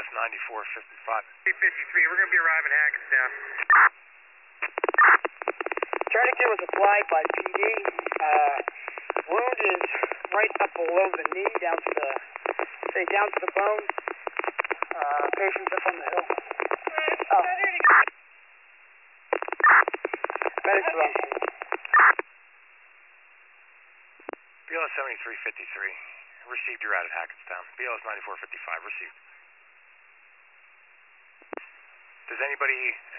BLS 9455. 353, we're going to be arriving at Hackettstown. Charlie 2 was applied by PD. Wound is right up below the knee, down to the bone. Patient's up on the hill. Oh. Medic's wrong. BLS 7353. Received, you're out at Hackettstown. BLS 9455, received. Does anybody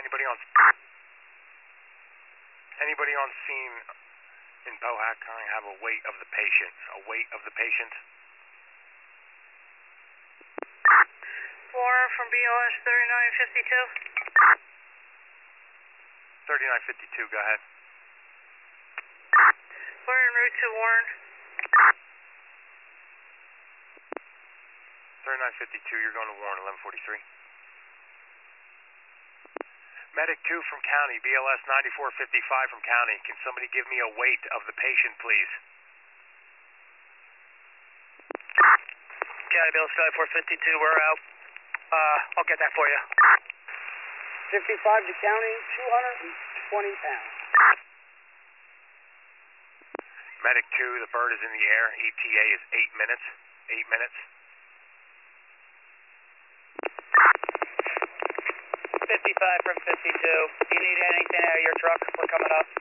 on scene in Pohac have a weight of the patient? Warren from BLS 3952. 3952, go ahead. We're en route to Warren. 3952, you're going to Warren, 1143. Medic 2 from County, BLS 9455 from County. Can somebody give me a weight of the patient, please? County BLS 9452, we're out. I'll get that for you. 55 to County, 220 pounds. Medic 2, the bird is in the air. ETA is 8 minutes. 8 minutes. 55 from 52. Do you need anything out of your truck? We're coming up.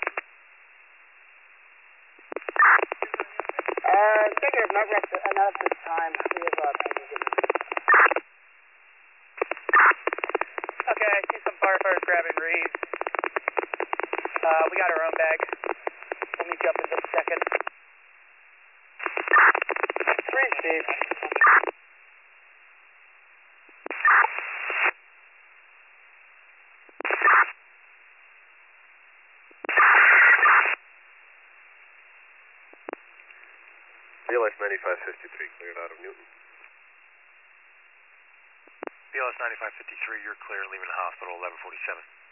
Negative, not at this time. We have Okay, I see some firefighters grabbing Reeves. We got our own bag. We'll meet you up in just a second. 3, Steve. BLS 9553 cleared out of Newton. BLS 9553, you're clear, leaving the hospital, 1147.